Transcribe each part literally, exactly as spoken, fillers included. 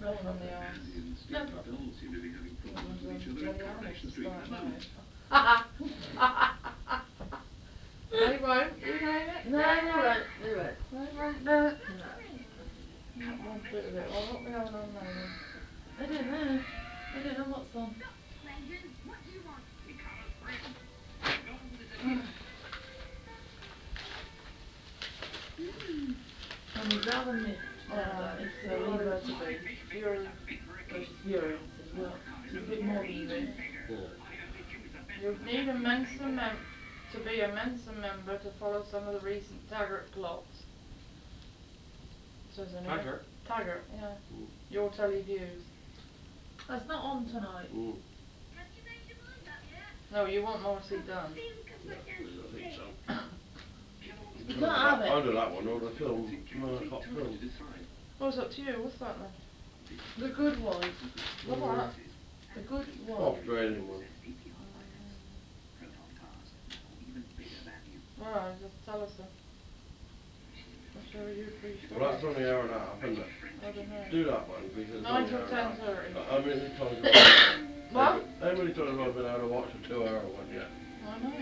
pain on the arse. No problem. Everyone's on bloody animals to start now. They won't, you name it. No, they won't. They won't. They won't do it. No. Not one bit of it. Well, what we having on now then? I don't know. I don't know what's on. Langdon, what do you want? We colours, friend. Gold is a Mm. gift. And we'd rather miss Oh, now no, that it's instead uh, of leave her to My be. fish fingers Urine. are fit for a well, king. she's urine, so she's, More not, colours she's a and bit more more than even urine. bigger. Yeah. I only choose the best You from the need a captain's Mensa table. mem to be a Mensa member to follow some of the recent Taggart plots. Says in here. Taggart? Taggart, yeah. Mm. Your telly views. That's not on tonight. Mm. Have you made your mind up yet? No, you want Marcy Have a Dunn. think of Yeah, what I Nancy think said. so. You I'll do can't that, have it. I'll do that one, or the film, nine o'clock film. Well, it's up to you. What's that then? The Good Wife. The what? The Good Wife. Australian one. Well, just tell us then. Whichever you prefer. Well, that's only an hour and a half, isn't it? I don't know. Do that one, because it's Nine only an till hour and a ten half. thirty. Uh, How many times have I, What? how many times have I been able to watch a two hour one yet? I know.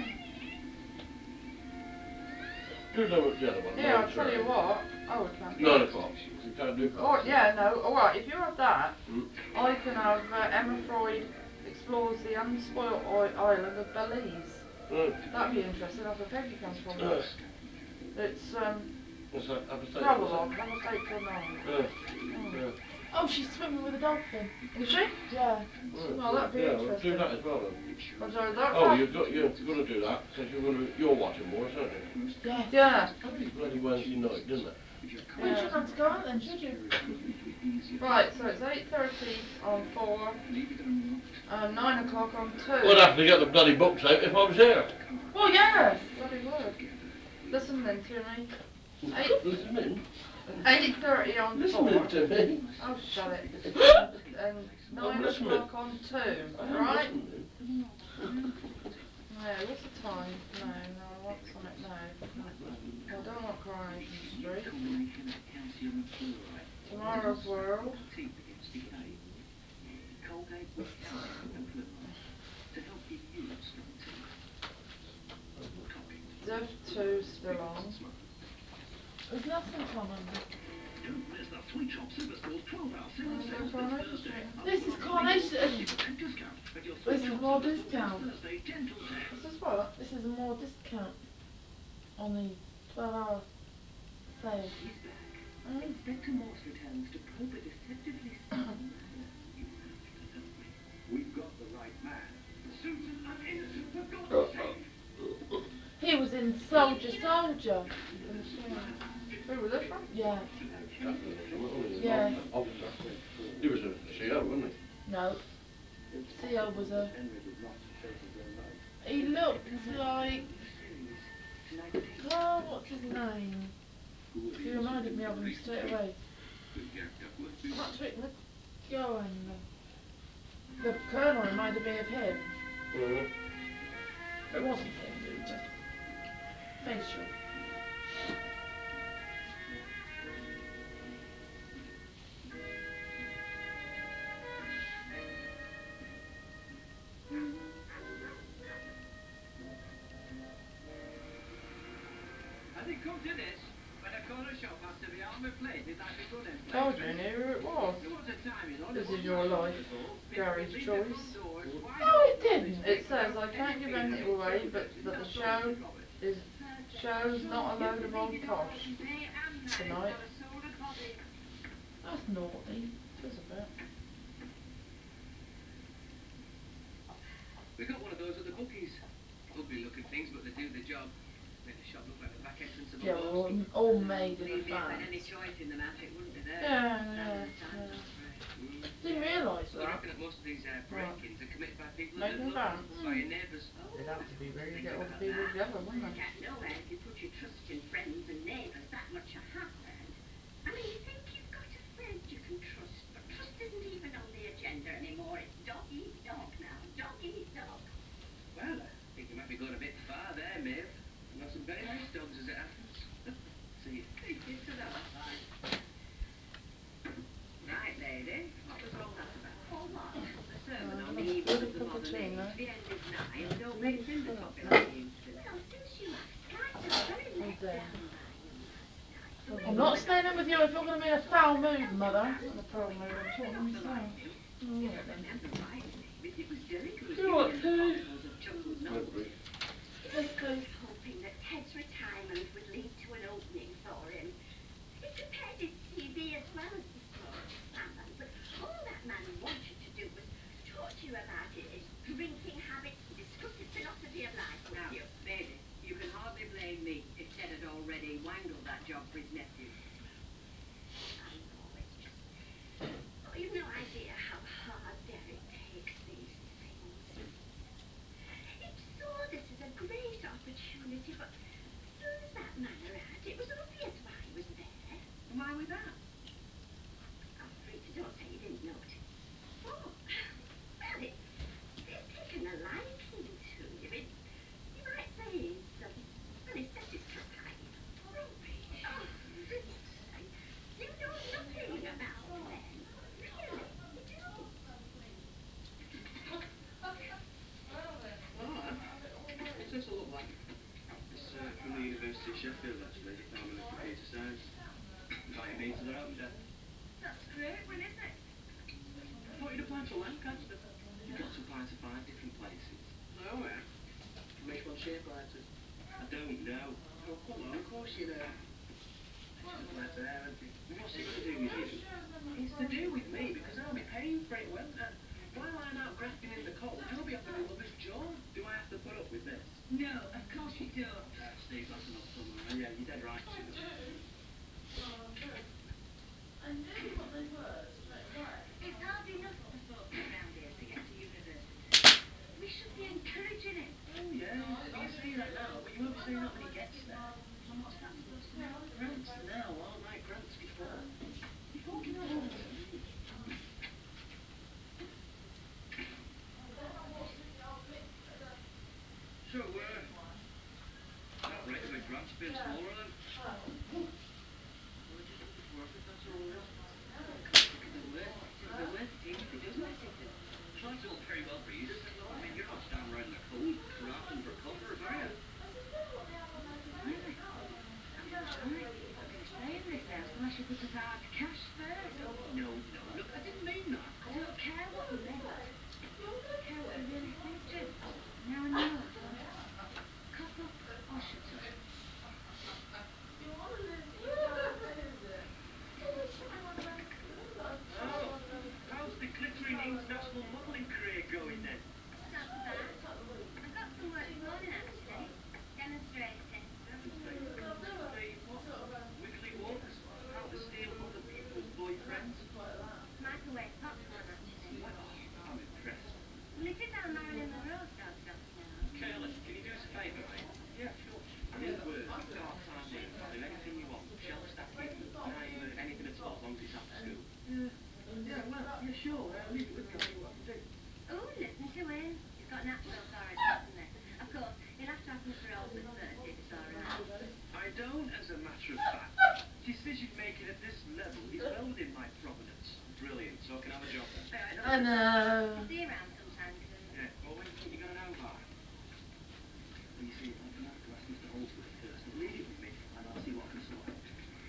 Do the, the other one, Yeah, I'll nine tell you thirty. what. Oh, we can't. Nine o'clock. You can't do Oh, five. yeah, no. Alright, if you have that, Mm. I can have uh, Emma Freud explores the unspoilt I- island of Belize. Uh, That'd be interesting. That's where Peggy comes from. uh, It's um what's that? Have a steak, is it? travel log. Have a steak till nine. Uh, Mm. uh. Oh, she's swimming with a dolphin. Is she? Yeah. Well, Well, that'd be yeah, well, interesting. do that as well then. I'm sorry, that's Oh, that. you've got, you're going to do that, because you're going to, you're watching more, aren't you? Yes. Yeah. Bloody Wednesday night, didn't it? Well, you Yeah. shouldn't have to go out then, should you? Right, so it's eight thirty on four, um, nine o'clock on two. I'd have to get the bloody books out if I was here. Well, yes. Bloody would. Listen then to me. Listening? eight thirty on Listening four. to me? Oh, shut it. And, and I'm nine listening. o'clock on two. I am Right? listening. No, what's the time? No, no, I want something now. I don't want Coronation Street. Tomorrow's World. Div two still on. There's nothing common. Don't miss the Sweet Shop Superstore's twelve hour sale Wanna go sales this Coronation Thursday. Street? This is Carnation. fifty percent discount at your This Sweet is Shop more Superstore this discount. Thursday, ten till ten. This is what? This is more discount on the twelve hour sale. She's back. Mm. Inspector Morse returns to probe a deceptively simple matter. You have to help me. We've got the right man. Susan, I'm innocent, for God's Uh, sake. uh, He was in Soldier Soldier. The machine. Who was this from? Yeah. Captain or something, wasn't he? Yeah. An officer. He was a C O, wasn't he? No. C O was a... He looked like... Oh, what's his name? He reminded me of him straight away. Patrick McGowan. The Colonel reminded me of him. Mm-hmm. It wasn't him, really, but... Facial. Has it come to this? When a corner shop has to be armour plated like a good Told you, emplacement? knew who it was. There was a time, you know, This it is wasn't your that long life, ago. People Gary's would leave their front choice. doors wide No, it open on this didn't. day It says, without I any can't give fear of anything its away, children. but Isn't that the that so, show Missus Roberts? is show's not a load of old tosh tonight. That's naughty. It is a bit. We got one of those at the bookies. Ugly looking things, but they do the job. Made the shop look like the back entrance of a Yeah, bar all, skip. all made in Believe me, if I had advance. any choice in the matter, it wouldn't be there. Yeah, Sign yeah, of the times, yeah. I'm afraid. Mm. Didn't realise Well, they that. reckon that most of these uh, What? break-ins are committed by people that Made in live local, advance? by your neighbours. They'd have to be ready to get Think all the about people that. together, Well, wouldn't you they? can't know it if you put your trust in friends and neighbours that much I have heard. I mean, you think you've got a friend you can trust, but trust isn't even on the agenda anymore. It's dog eat dog now. Dog eat dog. Well, I think you might be going a bit far there, Maeve. I know some very nice dogs as it happens. See you. Take it to that, fine. Right, lady. sermon Uh, on the that's evils really of the cookie modern too, age no? to the end of nigh, and don't make Really tinder full topping up. like you used to. Well, since you asked, I took very Oh let dear. down by him last night. The way I'm he not went staying off in with on you me if you're going to be in a so foul I mood, felt Mother. In a embarrassed foul for him. mood, I'm I talking went Not to so off. like myself. him. Oh, If I alright then. remember rightly, it, it was Derek who was Do you giving want him the tea? porticos of Chuckle's Knoll, Slippery. wasn't it? You know, Yes, I please. was hoping that Ted's retirement would lead to an opening for him. He prepared his C V as well as diploma examined, but all that man wanted to do was talk to you about it, his drinking habits, and discuss his philosophy of life with Now, you. Maisie, you can hardly blame me if Ted had already wangled that job for his nephew. I know, it's just... Oh, you've no idea how hard Derek takes these things. He saw this as a great opportunity, but throws that man around. It was obvious why he was there. And why was that? Oh, Rita, don't say you didn't notice. What? Well, it, he's taken a liking to you. It, you might say he's, um, well, he's set his cap high. Rubbish. Oh, Rita, you know nothing about men. Really, you don't. Oh, eh? What's this all look like? It's uh, from the University of Sheffield, actually, Department of Computer Science. Inviting me to their open day. That's great. When is it? I thought you'd applied to Lancaster. You've got to apply to five different places. Oh, yeah? Make one ShapeWriters. I don't know. Oh, come on, of course you know. You should apply to there, hadn't you? And what's it got to do with you? It's to do with me, because I'll be paying for it when... Uh, while I'm out grafting in the cold, you'll be having all of this joy. Do I have to put up with this? No, of course you don't. Ah, Steve, that's enough summary. Yeah, you're dead right. I do. Oh, I'm good. I knew what they were straight away. It's hard enough for folk around here to get to university. We should be encouraging him. Oh, yeah, you say that now, but you won't be saying that when he gets there. And what's that supposed to mean? Grants now aren't like grants before. You're talking nonsense. So, uh, that rate of a grant's been smaller then? Well, I just hope it's worth it, that's all there is. Well, of course, it'll be worth it. It'll be worth it even if he does let it do. Well, that's all very well for you to say, love. I mean, you're not just down riding a cold draft under a covers, are you? Blimey. I'm not sure I think you've got to stay in this house unless you put up hard cash first. No, no, look, I didn't mean that. I don't care what you meant. I care what you really think, Jim. Now I know that one. Cough up or shut up. You want to live in that, is it? Oh, put me one of them. Oh, how's the glittering international modelling career going then? Not so bad. I got some work this morning, actually. Demonstrating. Demonstrate? Demonstrating what? Wiggly walks? How to steal other people's boyfriends? Microwave popcorn, actually. What? Oh, I'm impressed. Well, it is how Marilyn Monroe started off, you know. Curly, can you do us a favour, mate? Yeah, sure. I'm in work, part-time work. I'll do anything you want. Shelf stacking, I'm uh, anything at all, as long as it's after school. Yeah, yeah, well, yeah, sure. Uh, leave it with me. I'll see what I can do. Oh, listen to him. He's got natural authority, hasn't he? Of course, he'll have to ask Mister Oldman first, see if it's all right. I don't, as a matter of fact. Decision-making at this level is well within my provenance. Brilliant. So I can have a job then. Hey, I know. I'll see you around sometime soon. Yeah, well, when do you think you're going to know by? Well, you see, I'm going to have to ask Mister Holdsworth first, but leave it with me, and I'll see what I can sort out.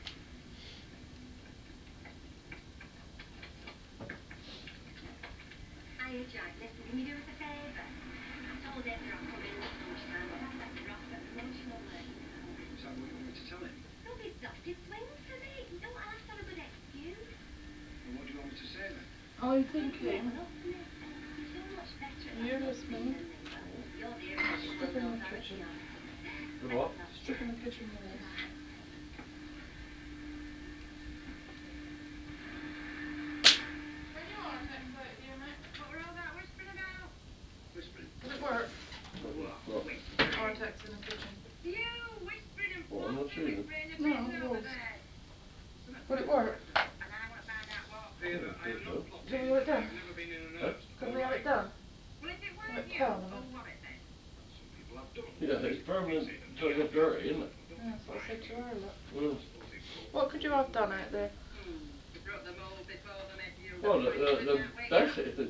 Hiya, Jack. Listen, can you do us a favour? I told Edna I'd come in at lunchtime. I've had that dropper. Emotional work, you know. Is that what you want me to tell him? Don't be daft. He'll swing for me. No, I'll have to have a good excuse. Well, what do you want me to say then? Are you Well, thinking? look, miss, you're so much better at Are that you sort of thing listening? than me. Well, you're the irritating one, Stuff in though, the Dorothy, kitchen. aren't you? Good Better what? not Stuff in start. the kitchen walls. Ta-ra. Can you Artex out here, mate? What were all that whispering about? Whispering. Does it work? What? What? Whispering? Artex in the kitchen. You whispering and What, I'm not flossing, seeing it. whispering and No, pissing over walls. there. Would it work? And I want to find out what. Peter, I I think am not so. Shall we plotting, have it and done? I've never been in an Huh? earnest. Can All we have right. it done? Well, if it Can weren't it you, calm a who bit? were it then? Some people have done. Yeah, it's permanent till it gets dirty, isn't it? Yeah, that's what I said to her earlier. Mm. What could you have done out there? Hmm. You broke the mould before they met you. Well, That's the, why you the, went the that way, best, yeah? the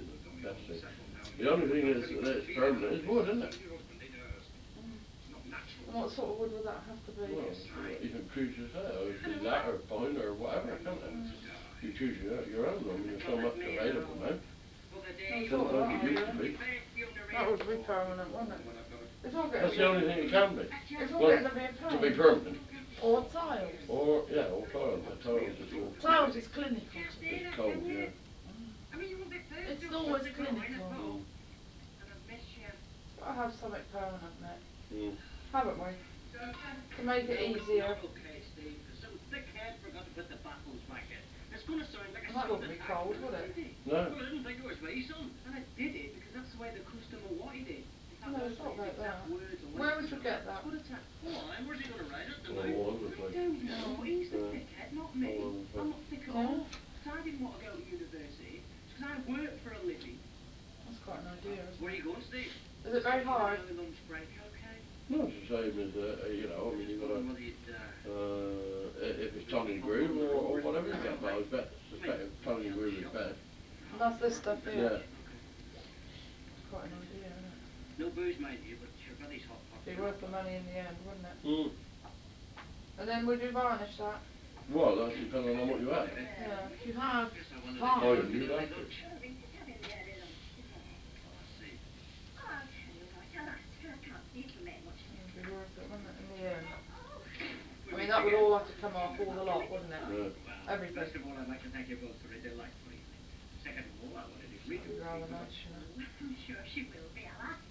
That's it. The only thing is that it's permanent is wood, isn't it? Mm. Not natural. And what sort of wood would that have to be? Well, you can choose yourself. It's that or pine or whatever, can't it? Mm. You choose your, your own. I mean, there's so much available now. I It's thought not of like that it used to idea. be. That would be permanent, wouldn't it? It's all getting That's a the bit, only thing it can be. it's all Well, getting a bit to be pain. permanent. Or tiles. Or, yeah, or tiles. Yeah, tiles is good. Tiles is clinical Can't to say me. It's that, cold, can you? yeah. I mean, you won't be first It's up always once they go in a clinical. pub. Mm. And I've missed you. Gotta have something permanent, Nick. Mm. Haven't we? To make it No, it's easier. not okay, Steve, because some thickhead forgot to put the battles back in. It's going to sound like a And that sneak wouldn't be attack. cold, would it? No. Well, I didn't think it was me, son. And I did it because that's the way the customer wanted it. In fact, No, those it's were not his like exact that. words. And Where when would he you said, get that? "Foot attack." Why? Where's he going to ride at the All moon? over the I place. don't know, No. but he's the Yeah. thickhead, not All me. over the place. I'm not thick at Yeah. all. So I didn't want to go to university. It's because I work for a living. That's quite an idea, isn't Where are it? you going, Steve? Is it very hard? An early lunch break, okay? No, it's the same as, uh, you know, I mean, you've got to, Whether you'd, uh, uh, i- if it's tongue and groove or, or whatever you get, but I bet, suspect if tongue and groove is best. And that's this stuff here. Yeah. Okay. It's quite an idea, isn't it? No booze, mind you, but your brother's hot pot. Be worth the money in the end, wouldn't it? Mm. And then would you varnish that? Well, that's depending on what you have. Yeah. If you have Oh, fine. you'd have to. Well, Rita's having the early lunch today. Oh, I see. Oh, I'll tell you what, I'll ask her. I can't see it'll make much It'd difference. be worth it, wouldn't it, in the end? Oh, I mean, that would all have to come off, all the lot, wouldn't it? Yeah. Well, Everything. first of all, I'd like to thank you both for a delightful evening. Second of all, I wanted to greet That'd you. be rather nice, you know. I'm sure she will be. I'll ask.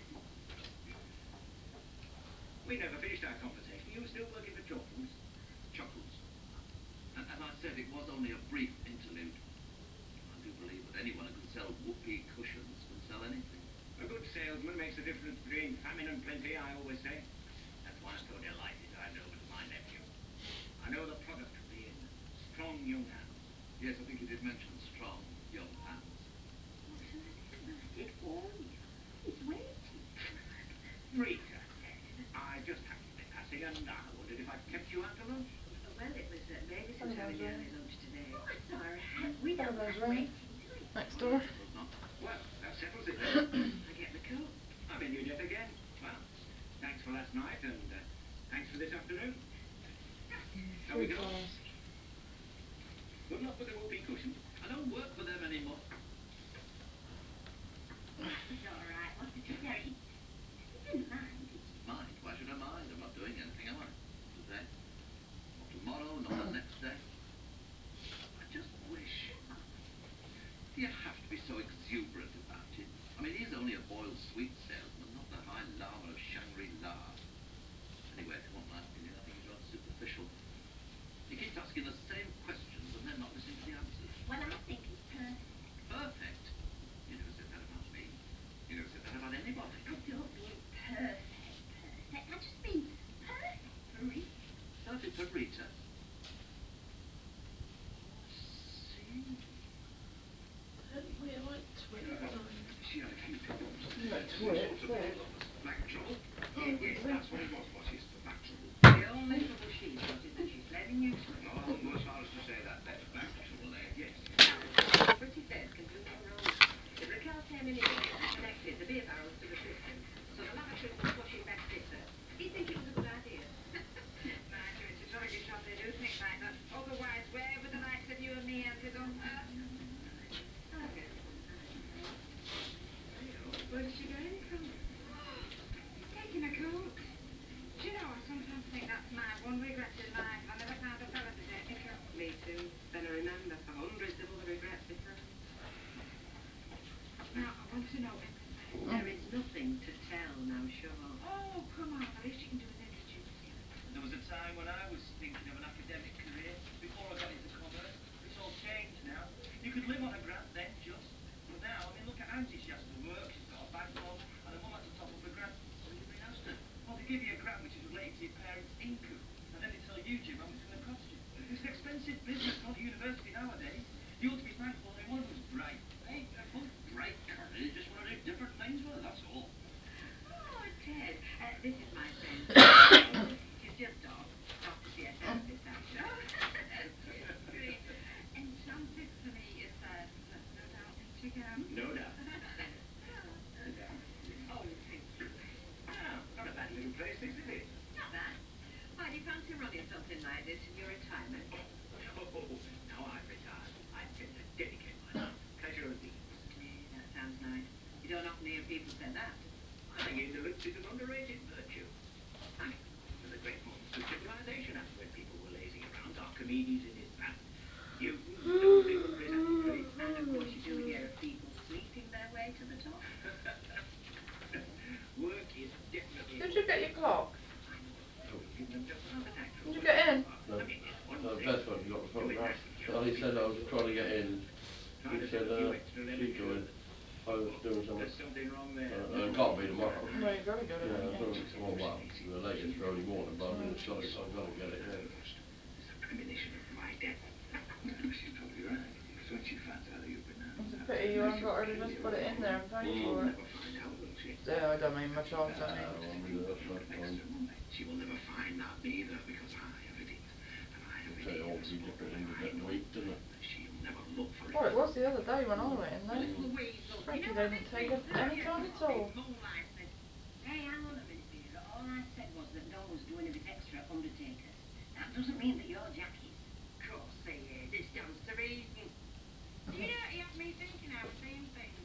We never finished our conversation. You were still working for Chuckles. Chuckles. And as I said, it was only a brief interlude. I do believe that anyone who can sell whoopee cushions can sell anything. A good salesman makes the difference between famine and plenty, I always say. That's why I'm so delighted I know with my nephew. I know the product will be in strong young hands. Yes, I think he did mention strong young hands. Oh, so has he started for you? He's waiting. Rita, I just happened to be passing and I wondered if I kept you after lunch. Well, it was uh, Mavis who's Hello, having the Jane. early lunch today. Oh, that's all right. We don't Hello, mind Jane. waiting, do we? Next Oh, no, door. I suppose not. Well, that settles it then. I get my coat. I'm in your debt again. Well, thanks for last night and uh, thanks for this afternoon. Shall we Three go? colours. Good luck with the whoopee cushions. I don't work for them anymore. That was all right, wasn't it, Derry? You didn't mind, did you? Mind? Why should I mind? I'm not doing anything, am I? Today? Or tomorrow? Not the next day? I just wish. Do you have to be so exuberant about it? I mean, he's only a boiled sweet salesman, not the High Lama of Shangri-La. Anyway, if you want my opinion, I think he's rather superficial. He keeps asking the same questions and then not listening to the answers. Well, I think it's perfect. Perfect? You never said that about me. You never said that about anybody. I don't mean perfect, perfect. I just mean perfect for Rita. Perfect for Rita. See? Don't we like Twix? She had a few troubles. Like Twix, eh? Back trouble? Oh, Yes, really? that's what it was, what is the back trouble? The only trouble she's got is that she's blaming you, son. Oh, I wouldn't go as far as to say that. That's back trouble, eh? Yes. Now, a pretty face can do no wrong. If Raquel came in immediately and connected the beer barrels to the system, so the laboratory could flush it back fitter, he'd think it was a good idea. Mind you, it's a jolly good job they do think like that. Otherwise, where would the likes of you and me ended up? Uh, I'll get some time. Hey-o, where did she get it from? taking a coat. Do you know, I sometimes think that's my one regret in life. I never found a fella to take me coat. Me too. Then I remember for hundreds of other regrets besides. Now, I want to know everything. There is nothing to tell, now, sure. Oh, come on. The least you can do is introduce you. There was a time when I was thinking of an academic career before I got into commerce. It's all changed now. You could live on a grant then, just. But now, I mean, look at Angie. She has to work, she's got a bank loan, and her mum had to top up a grant. What do you mean has to? Well, they give you a grant which is related to your parents' income. And then they tell you, Jim, how much it's going to cost you. It's an expensive business, not a university nowadays. You ought to be thankful. I mean, one of them's bright. Hey, they're both bright, Colonel. You just want to do different things with it, that's all. Oh, Ted, uh, this is my friend. She's just off. Off to see a therapist, actually. Oh, yes, great. Enchanted to meet you, sir. No, no doubt she go? No doubt. Sit down. Oh, thank you. Ah, not a bad little place, this, is it? Not bad. Why, do you fancy running something like this in your retirement? Oh, now I've retired, I intend to dedicate myself to pleasure and ease. Eh, that sounds nice. You don't often hear people say that. I think indolence is an underrated virtue. I mean, one of the great moments of civilization happened when people were lazing around, Archimedes in his bath, Newton dozing under his apple tree. And of course you do hear of people sleeping their way to the top. Work is definitely Did for you the get your faint of clock? heart. I'm not giving them just a heart attack through Did you what get so in? far. No, I mean, it's one no, thing best one, you got the doing photograph. that with So he your said I was trying to get in. trying He to said, sell a few uh, extra lemon she's going. sherbets. I was doing something. There's something wrong there. Uh, uh, can't be tomorrow. Well, you gotta get it, Yeah, haven't so, you? well, well, the latest Friday morning, but I mean, Mm. it's got to, I've got to get it, yeah. It's a premonition of my death. She's probably right. Because when she finds out that you've been out, It's a pity you haven't got her to just put it in there and pay Mm. for it. never find out, will she? Yeah, I don't mean much odds, I mean. Uh, I mean, that's, that's fine. She will never find that neither, because I have hid it. And I have It'll hid take it all in a to be spot different that in I the know. week, doesn't it? And she'll never look for it. Well, it was the other day when I Mm. went in there. Little weasel. You Frankie know what didn't this take means, it don't any you? time at all. Moonlight. Hey, hang on a minute, Vera. All I said was that Don was doing a bit extra at Undertaker's. That doesn't mean that you're Jackie's. Of course he is. It stands to reason. Do you know, he had me thinking I was seeing things.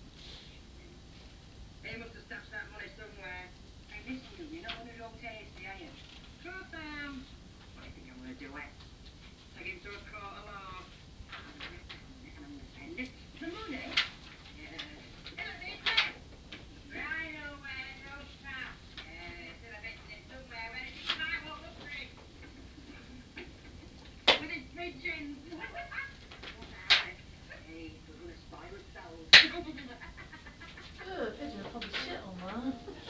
He must have stashed that money somewhere. Hey, listen, you. You're not going to go tasty, are you? Truth I am. What do you think I'm going to do, eh? Take him to a court of law. I'm going to pound it and I'm going to say, lift the money. Yes. It'll be said. I know where, no chap. Yes. He'll have hidden it somewhere where he thinks I won't look for it. With his pigeons. Won't now, eh? Hey, we're going to spoil ourselves. Ugh, the pigeon will probably shit on that.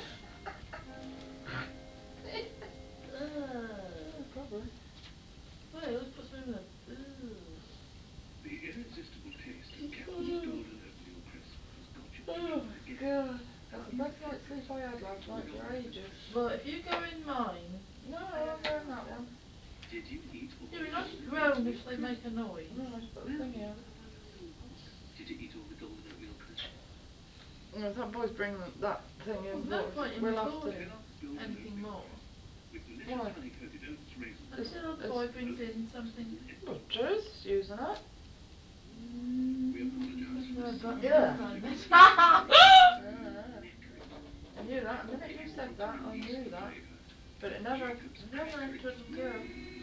Yeah, Ugh. probably. Well, it always puts me in the ugh. The irresistible taste of Captain's Golden Oatmeal Crisp has got your Oh pigeons again. god. That's the How do you best feel night's sleep I had last night for ages. Well, if you go in mine, No, I'm going that one. Did you eat all yeah, the you're not golden groan oatmeal if they make crisp? a noise. No, I just put the thingy on. Did you eat all the golden oatmeal crisp? No, that boy's bringing that thing There's in. no Look, point in we'll me have to. buying anything more. With delicious Why? honey-coated oats, raisins, This and little almonds. boy It's- brings in something. Well, Joe's using it. We apologise for No, the but Yeah. like this. Yeah. I knew that. The minute you said that, I knew that. But it never, never entered until.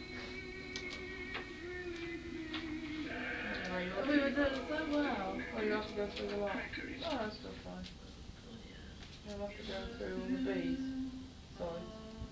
I don't know, you have We were to, doing so well. oh, you have to go through the lot. Crackery. No, that's still fine. Oh yeah. You'll have to go through all the B's. Sides.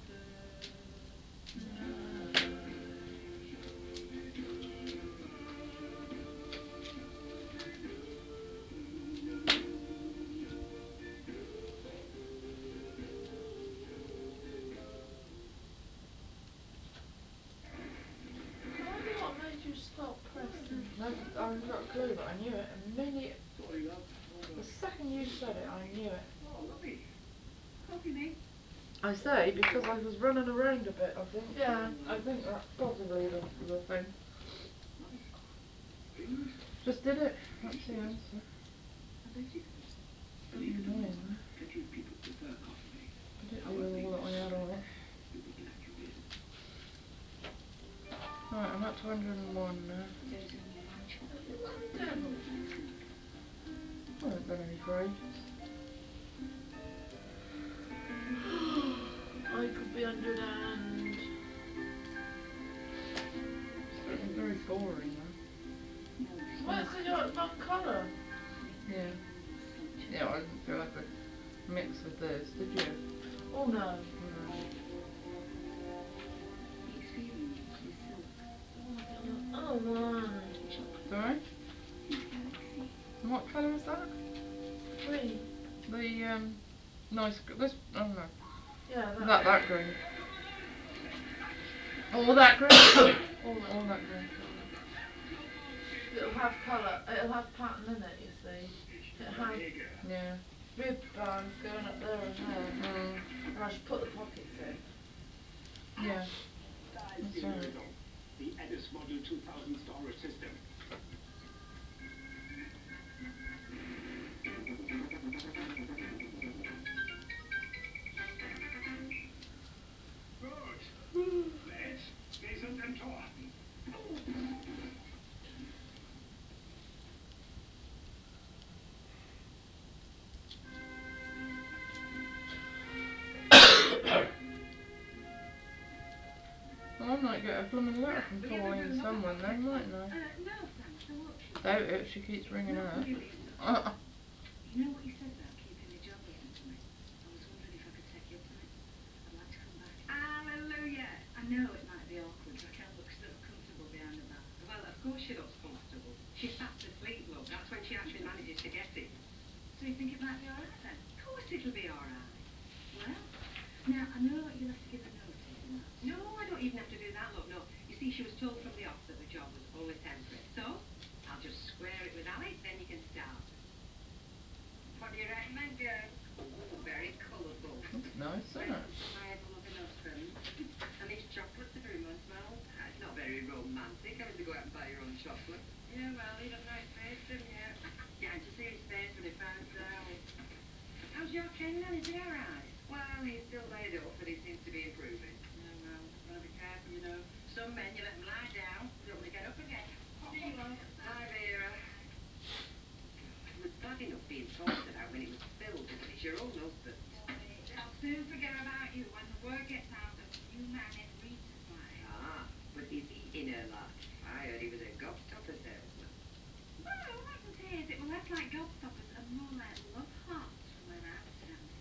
I wonder what made you stop pressing. No, I haven't got a clue, but I knew it. The minute, Sorry, love. the second you said it, I knew it. Oh, lovely. Coffee, mate. I say, because I was running around a bit, I think. Yeah. I think that's possibly the, the thing. Nice. Please. Just did it. That's the answer. I bet you do. Believe it or not, Mm. plenty of people prefer coffee mate. Particularly However with you all that wish we to had brew on it, it. you'll be glad you did. Right, I'm at two hundred and one now. Devil. I haven't done any for ages. I could be under and It's getting very boring now. well, it's because you're at one colour. Yeah. Yeah, I didn't feel like a mix with this, did you? Oh no. No. The experience is silk. I want to get on the other one. Chocolate. Sorry? His galaxy. And what colour is that? Green. The, um, nice, gr- this, oh no. Yeah, that. That, that green. All that green? All that. All that green. It'll have colour. It'll have pattern in it. You see. It has Yeah. rib bands going up there and there, Mm. and I just put the pockets in. Yeah. Guys, That's here we right. go. The Edis Model two thousand storage system. might get a blooming letter from Pauline someone then, mightn't I? Uh, no thanks, I won't keep Doubt you. it, she keeps ringing Not up. really, so. You know what you said about keeping my job or something? I was wondering if I could take you up on it. I'd like to come back. Hallelujah! I know it might be awkward, but I can't look so comfortable behind the bar. Well, of course she looks comfortable. She's fast asleep, love. That's when she actually manages to get it. So you think it might be alright then? Of course it'll be alright. Well, now I know you'll have to give a notice and that. No, I don't even have to do that, love, no. You see, she was told from the off that the job was only temporary. So, I'll just square it with Ali, then you can start. What do you recommend, girl? Ooh, very colourful. That's nice, isn't Well, it? my ever-loving husband. And these chocolates are very much well. Ah, it's not very romantic having to go out and buy your own chocolate. Yeah, well, he doesn't know his face, doesn't he? Getting to see his face when he finds out. How's your king then? Is he alright? Well, he's still laid up, but he seems to be improving. Yeah, well, gotta be careful, you know. Some men, you let them lie down, they don't want to get up again. See you, love. Hi, Vera. It was bad enough being talked about when it was spilled, but it's your own husband. They'll soon forget about you when the word gets out that you married Rita's life. Ah, but is he in her life? I heard he was a gobstopper salesman. Well, I wouldn't say is it were less like gobstoppers and more like love hearts from where I was standing.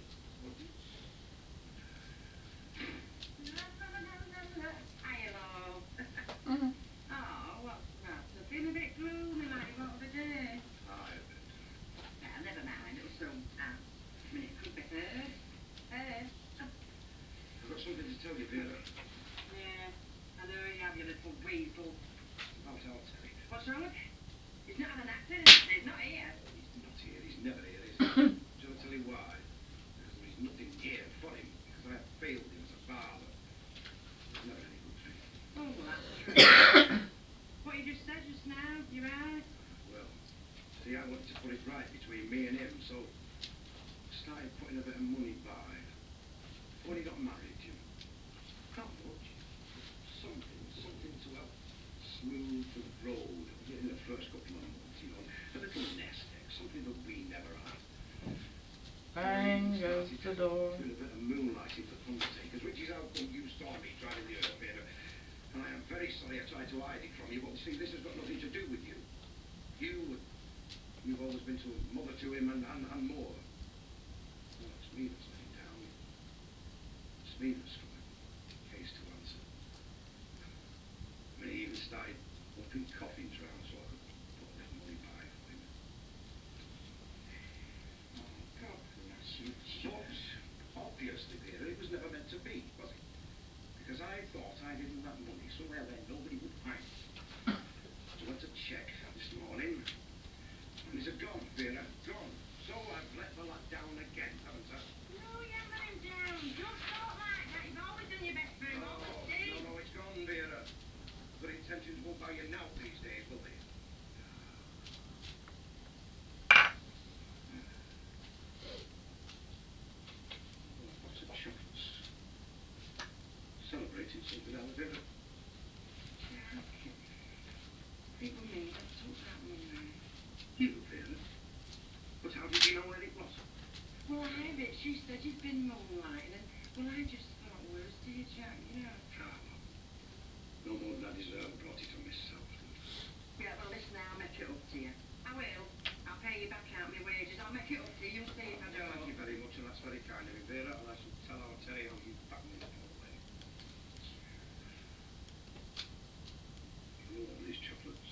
La, la, la, la, la. Hiya, love. Mm. Oh, what's the matter? Feeling a bit gloomy like you won't have a day? Aye, a bit. Well, never mind, it'll soon pass. I mean, it could be hers. Hey? I've got something to tell you, Vera. Yeah, I know you have, you little weasel. About I'll tell it. What's wrong? He's not had an accident, he's not here. Oh, he's not here. He's never here, is he? Shall I tell you why? Because there is nothing here for him. Because I have failed him as a father. He's never any good to me. Oh, well, that's true. What you just said just now, you're right. Well, see, I wanted to put it right between me and him, so I started putting a bit of money by. When he got married, you know. Not much, but something, something to help smooth the road in the first couple of months, you know. A little nest egg, something that we never had. Bang goes the door. Doing a bit of moonlighting for undertakers, which is how come you saw me driving the earth, Vera. And I am very sorry I tried to hide it from you, but you see, this has got nothing to do with you. You, you've always been to mother to him and, and, and more. Well, it's me that's let him down. It's me that's got a case to answer. I mean, he even started upping coffins round so I could put a bit of money by for him. Oh, God bless you, But, obviously, Vera, it was never meant to be, was it? Because I thought I'd hidden that money somewhere where nobody would find it. So I went to check this morning, and it's gone, Vera, gone. So I've let the lad down again, haven't I? No, you haven't let him down. Don't talk like that. You've always done your best for him, always No, did. no, no, it's gone, Vera. Good intentions won't buy you now these days, will they? Oh, a box of chocolates. Celebrating something, our Vera. Jack, it was me that took that money. You, Vera? But how did you know where it was? Well, Ivy, she said you'd been moonlighting, and, well, I just thought words to you, Jack, you know. Ah, well. No more than I deserve. I brought it on myself. Yeah, well, listen now, I'll make it up to you. I will. I'll pay you back out my wages. I'll make it up to you. You'll see if I don't. Thank you very much, and that's very kind of you, Vera, and I shall tell our Terry how you back me up all the way. Oh, these chocolates.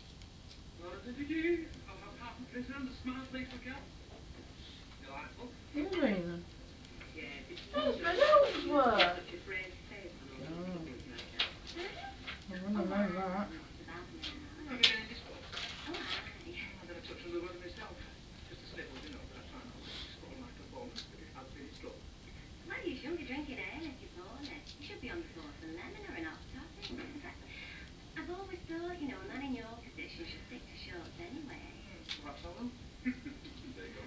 I'll have half a prison and a smart leaf for cat. Delightful. Pauline. Yes, it's That's my wonderful. nose work. Such a brave face on all these God. troubles like that. I wouldn't have known that. Not so bad now. Have you been indisposed? Oh, aye. I've had a touch of the weather myself. Just a sniffle, you know, but I try not to let it score like a bomb, but it has been trouble. Well, you shouldn't be drinking ale if you're poorly. You should be on the fourth and lemon or an hot toddy. In fact, I've always thought, you know, a man in your position should stick to shorts anyway. Hmm, perhaps I will. There you go.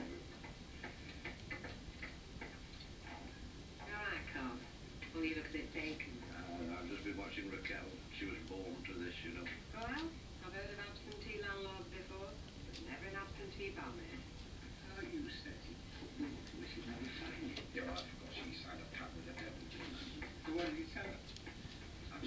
All right, Carl. Well, you look a bit vacant. Uh, I've just been watching Raquel. She was born to this, you know. Well, I've heard of absentee landlords before, but never an absentee barmaid. I thought you said you put money into it, she'd never find it. Yeah, well, I forgot she signed a pact with the devil. So what did you tell her? I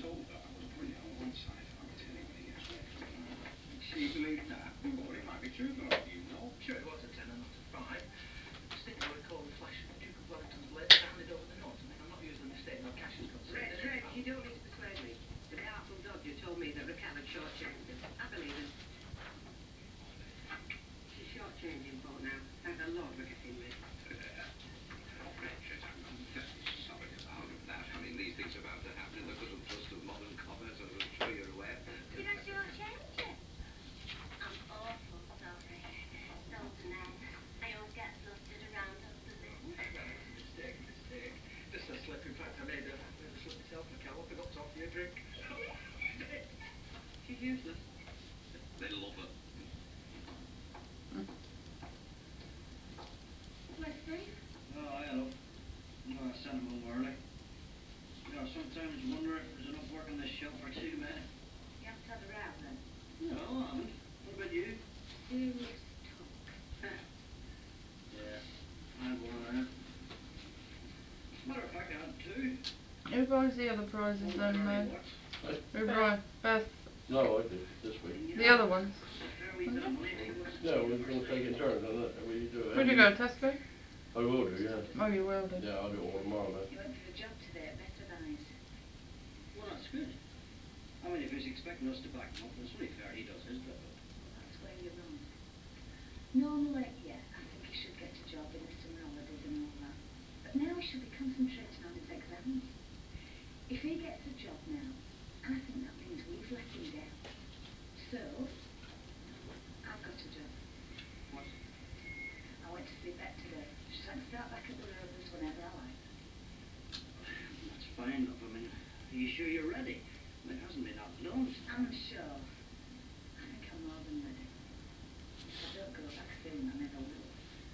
serious talk. Yeah, I had one of them. Matter of fact, I had two. Who buys the other prizes One then, at Granny Mo? Watts. Hey? Who Beth. buy? Beth. No, I did this week. And you The know, other ones. after a wee bit of money, if you was... Yeah, we're going to take it in turns, isn't it? We do it Where'd you every go, week. Tesco? I will do, yeah. Oh, you will do. Yeah, I'll do it all tomorrow then. He went for a job today at Better Buys. Well, that's good. I mean, if he's expecting us to back him up, it's only fair he does his bit, look. Well, that's where you're wrong. Normally, yeah, I think he should get a job in the summer holidays and all that. But now he should be concentrating on his exams. If he gets a job now, I think that means we've let him down. So, I've got a job. What? I went to see Bet today. She's let me start back at the Rovers whenever I like. That's fine enough. I mean, are you sure you're ready? I mean, it hasn't been that long. I'm sure. I think I'm more than ready. If I don't go back soon, I never will.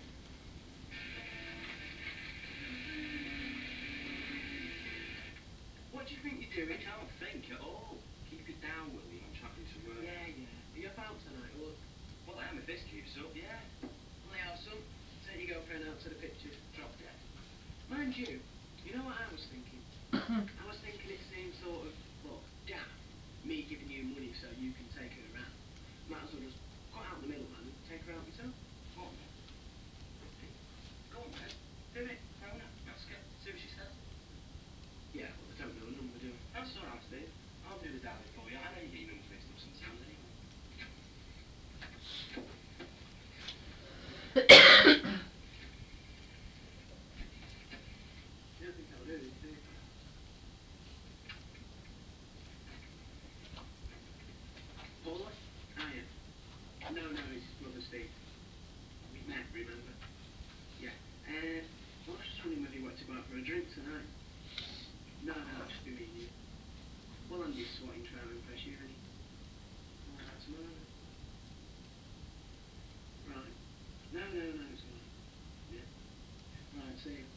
What do you think you're doing? I can't think at all. Keep it down, William. I'm chatting to her. Yeah, yeah. Are you about tonight, or... Well, I am if this keeps up. Yeah. Only have some. Take your girlfriend out to the pictures. Drop dead. Mind you, you know what I was thinking? I was thinking it seemed sort of, look, daft, me giving you money so you can take her around. Might as well just cut out the middleman and take her out yourself. Go on, then. Hey, go on, then. Do it. Phone her. Ask her. See what she says. Yeah, well, I don't know her number, do I? That's all right, Steve. I'll do the dialing for you. I know you get your numbers mixed up sometimes anyway. You don't think I'll do this, do you? Paula? Ah, yeah. No, no, it's his brother, Steve. We met, remember? Yeah. Uh, well, I was just wondering whether you wanted to go out for a drink tonight. No, no, just be me and you. Well, Andy's swatting, trying to impress you, isn't he? How about tomorrow, then? Right. No, no, no, it's all right. Yeah. Right, see you.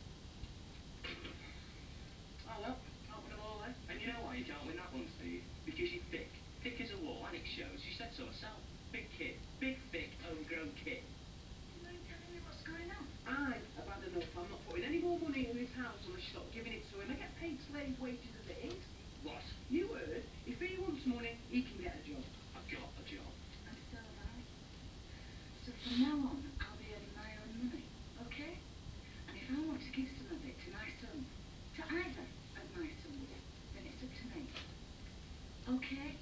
Oh, well, can't win them all, eh? And you know why you can't win that one, Steve? Because you're thick. Thick as a wall, and it shows. She said so herself. Big kid. Big, thick, homegrown kid. You ain't telling me what's going on. I have had enough. I'm not putting any more money into his house unless you stop giving it to him. I get paid slave wages as it is. What? You heard? If he wants money, he can get a job. I've got a job. And so have I. So from now on, I'll be earning my own money, okay? And if I want to give some of it to my son, to either of my sons, then it's up to me. Okay?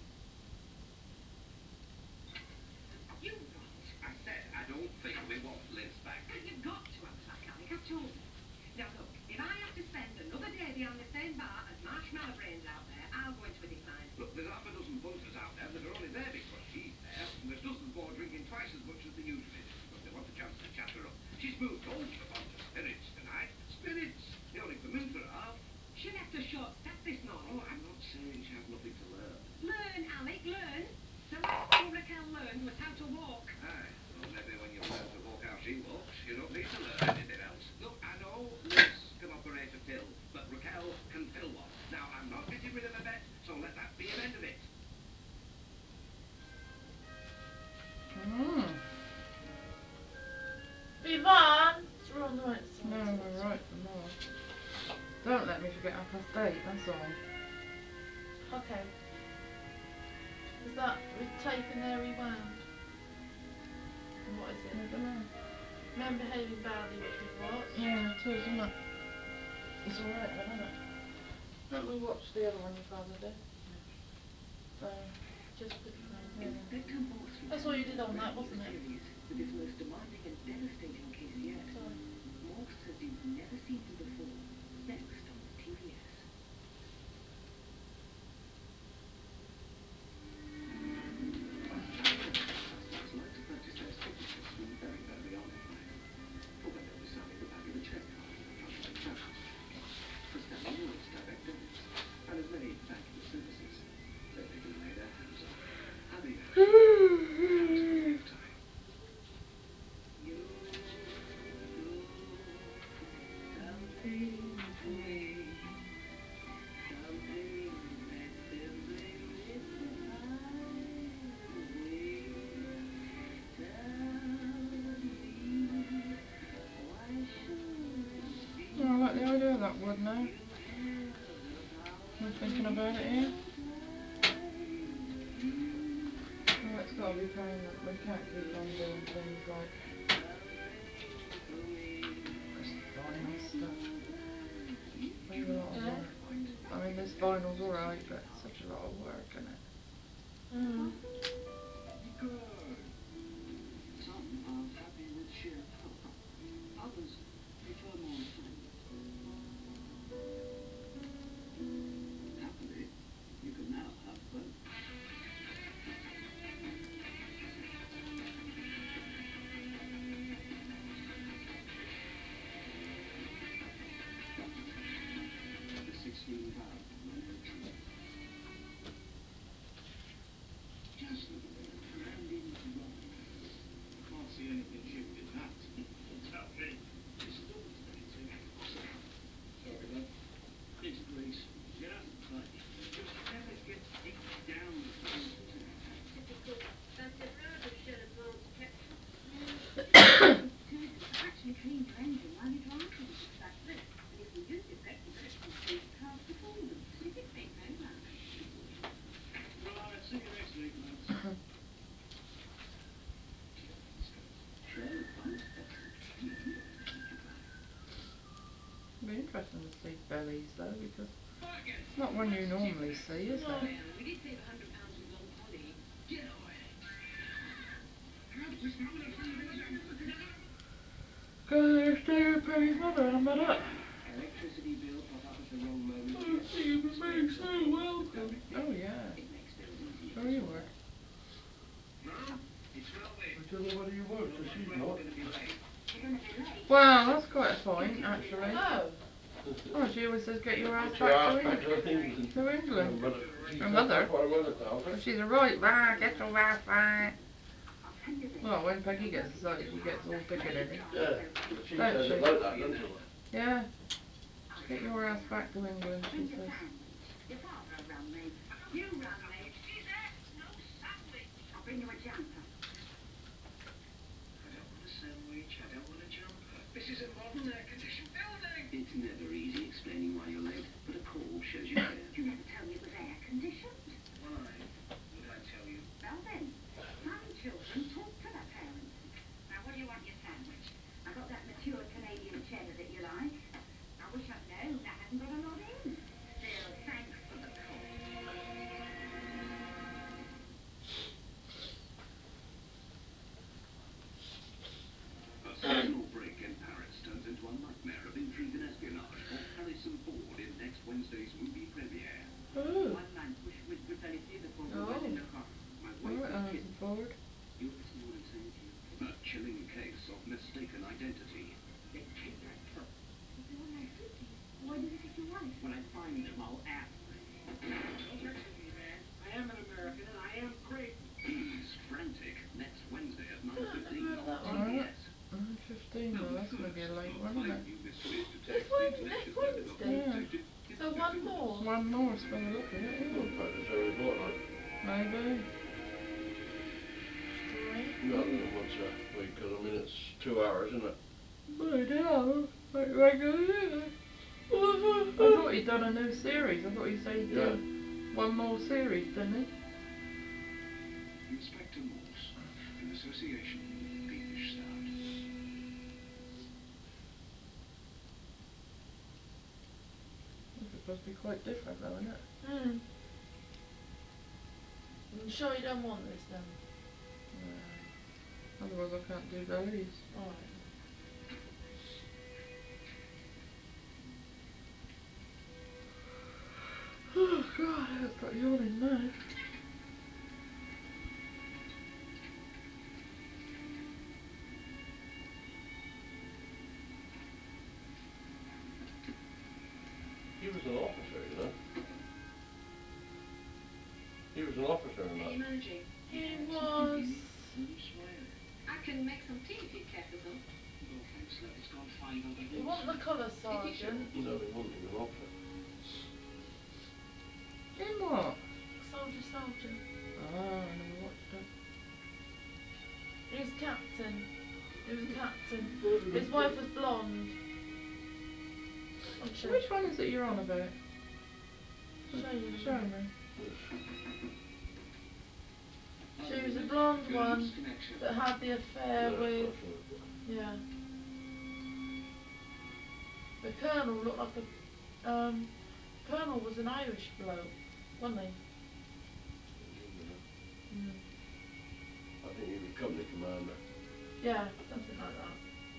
You rot. I said I don't think we want Liz back. But you've got to have her back, Alec. I told you. Now look, if I have to spend another day behind the same bar as Marshmallow Brains out there, I'll go into a decline. Look, there's half a dozen punters out there that are only there because she's there, and there's dozens more drinking twice as much as they usually do because they want a chance to chat her up. She's moved on to the font of spirits tonight. Spirits! They only come in for half. She left her short staff this morning. Oh, I'm not saying she has nothing to learn. Learn, Alec, learn. The last thing Raquel learned was how to walk. Aye, well, maybe when you've learned to walk how she walks, you don't need to learn anything else. Look, I know Liz can operate a pill, but Raquel can fill one. Now, I'm not getting rid of a bet, so let that be an end of it. Mmm. Yvonne! So we're on the right side. No, so we're that's right for more. Don't let me forget half past eight, that's all. Okay. Is that with tape in there rewound? And what is I it? don't know. Men behaving badly, which we've watched. Yeah, it is, isn't it? It's alright then, isn't it? Don't we watch the other one your father did? No. So, Just the crane. yeah. Inspector Morse That's all you returns did with a on that, brand new wasn't it? series with his most demanding and devastating case yet. Sorry. Morse says you've never seen him before. Next on T V S. Customers like to practice their signatures from very early on in life. For when they'll be signing the back of a cheque card in the front of an account. For standing orders, direct debits, and as many banking services that they can lay their hands on. Abby comes in a lifetime. You do something to me. that wood now. You hear, little I'm pal? thinking about it here. Oh, it's gotta be You permanent. We can't keep on doing things like this vinyl stuff. Leave a lot of Yeah. work. I mean, this vinyl's alright, but it's such a lot of work, isn't it? Mm. Good. Some are happy with sheer power. Others prefer more refinement. Happily, you can now have both. The sixteen valve Renault Trigger. Just look at those branded drives. Can't see anything shift in that. Tell me. Pistons, anything. Sorry, love. Need to grease. Yeah? Right. Just never gets deep down the front to it. Typical expensive road with should have gone to petrol. Yeah. Turns out to actually clean your engine while you're driving. Exactly. And if you use it regular, it improves the car's performance. Is it big now, Mark? It would. Right, see you next week, lads. Twelve months better. You don't need to buy. It'd be interesting to see bellies though, because Bargain! it's not one you normally see, is No. it? Well, we did save a hundred pounds with one collie. Get away! Help, Mister Mother from the village. Cause they're still paying mother a minute. Electricity bill pop up at the wrong moment. Oh, you would make so welcome. Oh yeah. It makes bills easier Sure to you swallow. would. Mum, it's Melvin. I don't know whether you work, Your so she's friends not. are going to be late. You're gonna be late. Well, that's quite a point, actually. Oh. Oh, she always says get your ass Get back your to ass England. back to England. To England. Her mother, she Her said mother? that's what her mother tells her. Well, she's a right, right, get your ass back. I'll tell you this. Well, when Peggy gets excited, she gets all pickaninny. Yeah, but she Don't says she? it like that, doesn't she? Yeah. Get your ass back to England, she Bring your says. sandwich. Your father ran me. You ran me. She's asked, no sandwich. I'll bring you a jumper. I don't want a sandwich. I don't want a jumper. This is a modern air-conditioned building. It's never easy explaining why you're late, but a call shows you care. You never tell me it was air conditioned. Why would I tell you? Well then, some children talk to their parents. Now what do you want in your sandwich? I got that mature Canadian cheddar that you like. I wish I'd known I hadn't got a lot in. Still, thanks for the call. A seasonal break in Paris turns into a nightmare of intrigue and espionage for Harrison Ford in next Wednesday's movie premiere. Ooh. One man pushed with brutality the poor Oh. girl in the car. My wife Alright, and Harrison kids. Ford. You listen to what I'm saying to you, okay? A chilling case of mistaken identity. They kidnapped her. But they were my sisters. Why did you take your wife? When I find them, I'll ask. Don't mess with me, man. I am an American and I am Graydon. He's frantic. Next Wednesday at nine fifteen on that T one. B S. nine fifteen, well that's gonna be a late one, isn't it? New mysteries to This take the Wed- next Delicious Lebanon Wednesday. Yeah. detective So one Inspector more. Morse. One more by the look of it, We'll yeah. practice every fortnight. Maybe. Three. Rather than once a week, because I mean it's two hours, isn't it? Bloody hell. Like regular. I thought he'd done a new series. I thought he said he'd Yeah. do one more series, didn't he? Inspector Morse, in association with Beamish Stout. This is supposed to be quite different though, isn't it? Hmm. You sure you don't want this then? No. Otherwise I can't do bellies. Alright. Oh god, I gotta start yawning now. He was an officer, you know. He was an officer in that. Emerging. He was. Will you smile? I can make some tea if you'd care for some. No thanks, love. It's gone five over You here. want the colour sergeant? No, he wasn't. He was an officer. In what? Soldier Sergeant. Ah, I never watched it. He was captain. He was a captain. His wife was blonde. Won't she? Which one is it you're on about? Show you in a Show minute. me. She was a blonde one that had the affair No, with... that's not. Yeah. The Colonel looked like a... Um... Colonel was an Irish bloke, wasn't he? Mm. I think he was company commander. Yeah, something like that.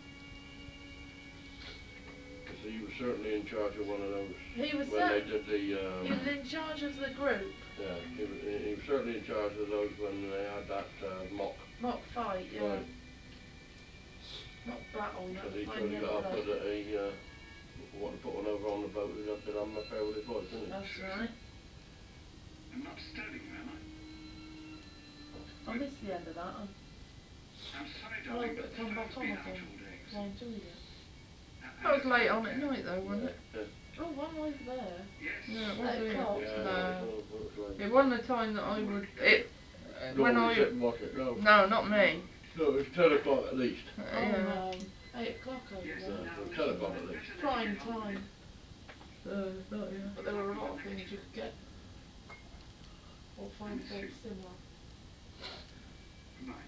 Because he was certainly in charge of one of those. He was When they cer- did the, um... he was in charge of the group. Yeah, he was, he was certainly in charge of those when they had that, uh, mock. Mock fight, yeah. Right. Mock battle, you know, Because the he fine tried to get yellow off blood. with a, a, uh... wanted to put one over on the boat who'd been having an affair with his wife, didn't he? That's right. I'm not disturbing you, am I? I missed the end of that. I... I'm sorry, Well, darling, but but it the come back phone's on been out again. all day. So I enjoyed it. I- I That was just late don't on at care. night though, wasn't it? Yeah. Oh, one over there. Yes. Yeah, it was Eight here. o'clock. Yeah, No. no, it was, it was It late. wasn't the time that I would... It... Uh, when Normally I... sit and watch it, no. No, not me. No, it was ten o'clock at least. Uh, Oh yeah. no. Eight o'clock over Yes, there. No, now, it was listen, ten o'clock at I'd least. better let you Prime get on with it. time. Uh, not yeah. But there were a lot of things you could get or I find miss very you. similar. Good night.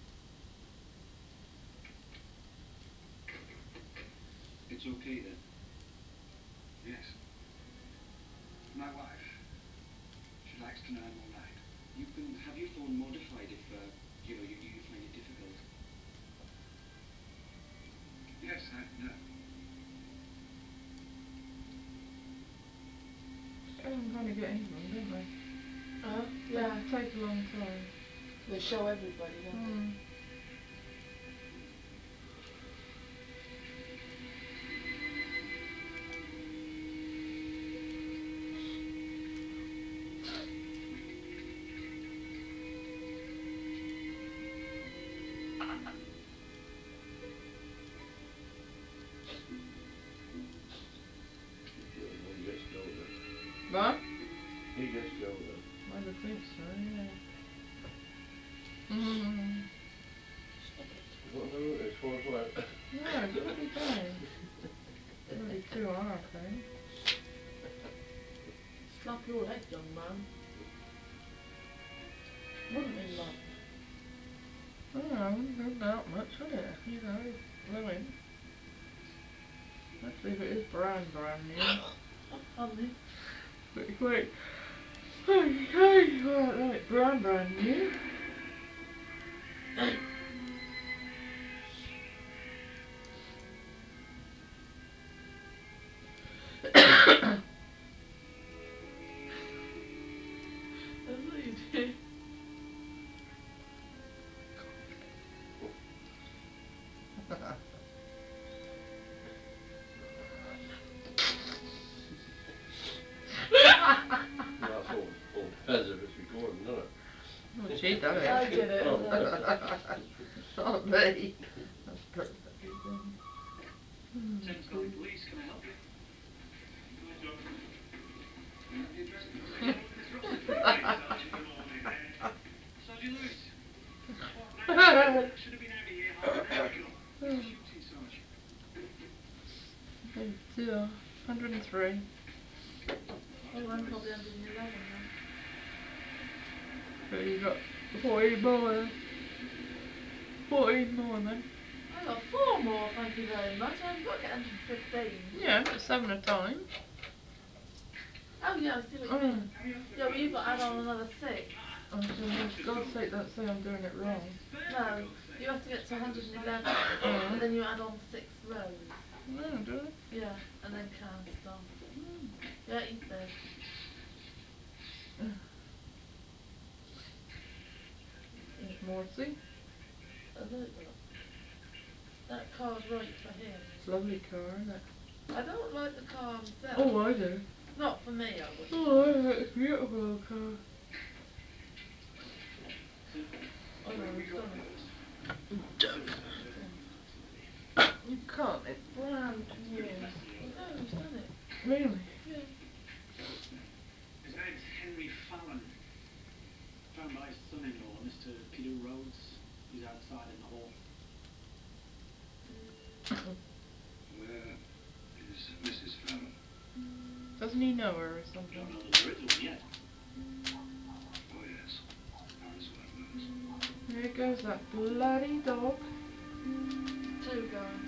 It's okay then? Yes. My wife, she likes to nerd all night. You can have your phone modified if, uh, you know, you, you find it difficult. Yes, I know. Some of them kind of get even, don't they? Uh, yeah. They take a long time. They show everybody, don't Hmm. Well, he gets killed then. What? He gets killed then. I would think so, yeah. Mm. Stop it. What no, it's four o'clock. No, bloody time. Bloody two hour thing. Slap your head, young man. Wouldn't he, love? Oh, I wouldn't have that much, would it? You know, glowing. Especially if it is brand, brand new. Honey. Pretty quick. Okay, right, right, brand, brand new. That's what you do. That's all, all depends if it's recording, doesn't it? Oh, she done it. I did it, Oh. look. Not me. That's perfectly done. Thames Valley Police, can I help you? Hi, John. Have the address, please? Yeah, well, there's Rossiter for you. Hey, Sergeant, good morning. Uh, Sergeant Lewis. What, nine seven? I should have been out of here half an hour ago. what's the shooting, Sergeant? Yeah, one hundred and three. Oh, I'm probably one hundred and eleven then. So you got fourteen more then. fourteen more then. I got four more, thank you very much. I've got to get one hundred and fifteen. Yeah, but seven a time. Oh yeah, I see what you Mm. mean. Yeah, well you've got to add on another six. Oh, for God's sake, don't say I'm doing it wrong. No, you have to get to one hundred and eleven, Mm. and then you add on six rows. No, do it. Yeah, and then cast off. Yeah, he said. There's Morrissey. Oh, look, look. That car's right for him. It's a lovely car, isn't it? I don't like the car myself. Oh, I do. Not for me, I wouldn't. Oh, I think it's a beautiful car. Oh no, he's done it. You can't, it's brand new. No, he's done it. Really? Yeah. His name's Henry Fallon. Found by his son-in-law, Mister Peter Rhodes. He's outside in the hall. Where is Missus Fallon? doesn't he know her or We something? don't know that there is one yet. Oh, yes. There is one, Lewis. Here goes that bloody dog. Two going.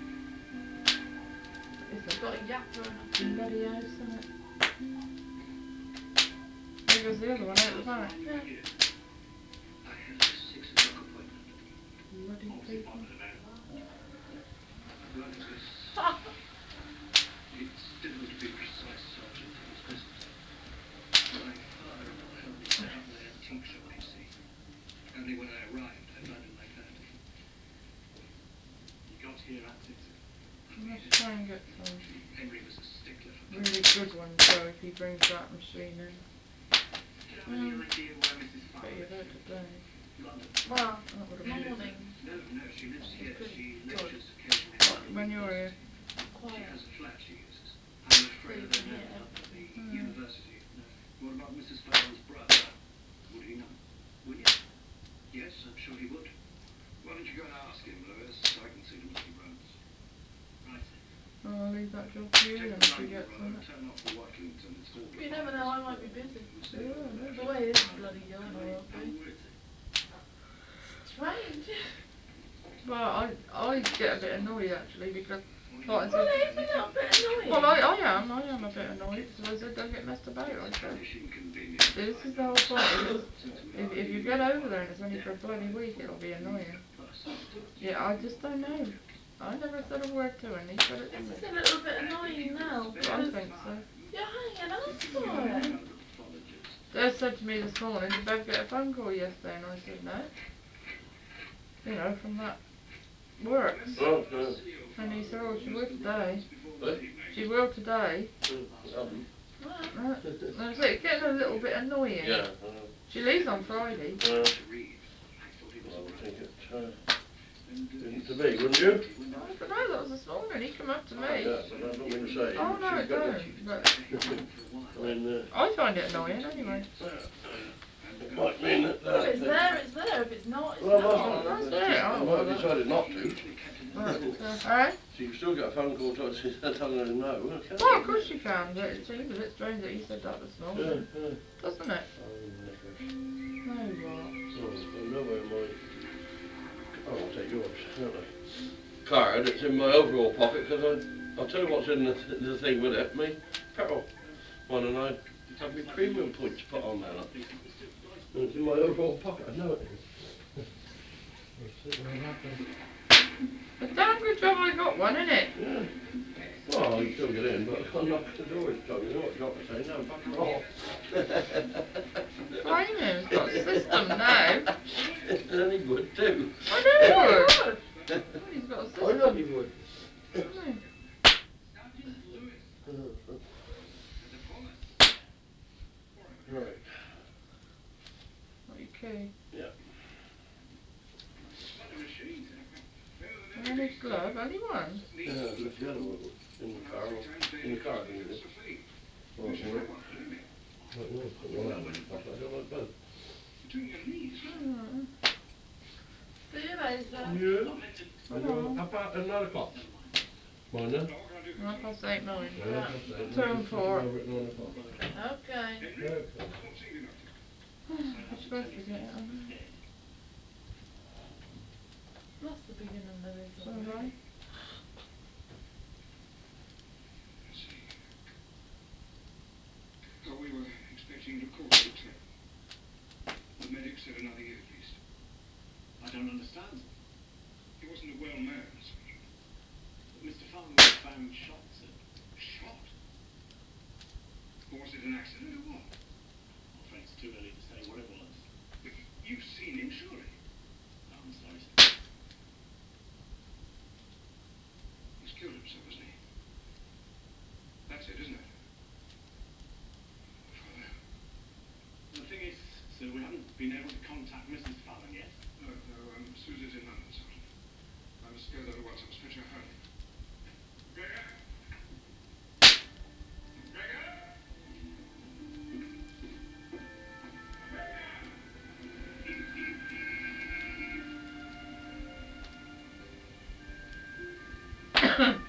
It's It's got a yapper and a bloody house, isn't it? There goes the other one out the back. While you Yeah. were here, I had a six o'clock appointment. Bloody What was he people. bothered about? Well, it was... It's difficult to be precise, Sergeant. It was business. My father-in-law helped me set up my antique shop, you see. Only when I arrived, I found it like that. You got here at six o'clock. Let's try and get some Henry was a stickler for really punctuality. good ones though if he brings that machine in. Do you have any Mm. idea where Missus Bet Fowler you lives? don't today. London. Well, That would the have been morning No, no, she lives was here. pretty She good. lectures occasionally what, around the when you're here. university. She Quiet. has a flat she uses. I'm afraid I So you don't can have hear a number. everything. The Hmm. university. No. What about Missus Fowler's brother? Would he know? William? Yes, I'm sure he would. Why don't you go and ask him, Lewis? I can see to Mister Rhodes. Right. I'll leave that job to you Take then the if he London gets road on and it. turn off for Watlington. It's called You never know, I might be busy. See you over there. The way this bloody going, Can I I won't have a be. word, sir? Strange. Well, I I get a bit annoyed actually because Well, like I Well, said, it is a little bit annoying. well I, I am, I am a bit annoyed because I said don't get messed about. I said Hellish inconvenience. this is the whole point. If, if, if you get over there and it's only for a bloody week it'll be annoying. Yeah, I just don't know. I never said a word to her and he said it to It's me. just a little bit annoying now I because think so. you're hanging on for it. Des said to me this morning, did Bev get a phone call yesterday? And I said no. You know, from that works. Oh, no. And he said, oh, she will today. Eh? She will today. Mm, um, Well, Uh, that's it, it's getting a little bit annoying. yeah, uh, She leaves on Friday. uh, well, I would think it uh, didn't to be, wouldn't you? Oh, I don't know, that was this morning. He come up to me. Yeah, but I don't mean to say. Oh no, she's it got to- don't. But I mean, uh, I find it annoying anyway. it might mean that. Uh, well, it's there, it's there. If it's not, it's well, not. that's That's right. it. They Oh, might well, have that- decided not to. But, uh, alright. So you still get a phone call telling telling her no. can't Well, you? of course you can, but it seems a bit strange that he said that this Yeah, morning. yeah. Doesn't it? Oh, niggers. No, what? Oh, I know where my... Oh, I'll take yours, don't I? Card, it's in my overall pocket, because I... I'll tell you what's in the, th the thing with it, me petrol one, and I had my premium points put on there, look. And it's in my overall pocket, I know it is. I'll sit there and laugh and- A damn good job I got one, innit? Yeah. Well, you still get in, but I can't knock the door each time. You know what Jock was saying? No, bugger off. Flaming, it's got a system now. And he would too. I know he would. Well, he's got a I know system. he would. Hasn't he? Sergeant Lewis. And the promise. Right. Okay. Yeah. Quite a machine. Better than And his everything. glove, only one. Yeah, left the other one in the car. In the car, didn't you? Well, You you should know. have one, believe me. Right, no, put one out in the pocket. I don't like both. Between your knees. Mm. See you later. Yeah. And you're up at nine o'clock. Mine then? Now, what can I do for you, Half son? past eight, mine. Yeah, Yeah. that's eight. Two and Just four. over at nine o'clock. Okay. Henry? Okay. What's he been up to? You're supposed to get it on there. That's the beginning of this So already. right. I see. Oh, we were expecting you to call, but uh, the medic said another year at least. I don't understand. He wasn't a well man, Sergeant. But Mister Fowler was found shot, sir. Shot? Or was it an accident or what? I'm afraid it's too early to say what it was. But y- you've seen him, surely. No, I'm sorry, sir. He's killed himself, hasn't he? That's it, isn't it? Father. The thing is, sir, we haven't been able to contact Missus Fallon yet. No, no, um, Susie's in London, Sergeant. I must go there at once. I must fetch her home. Gregor? Gregor? Gregor!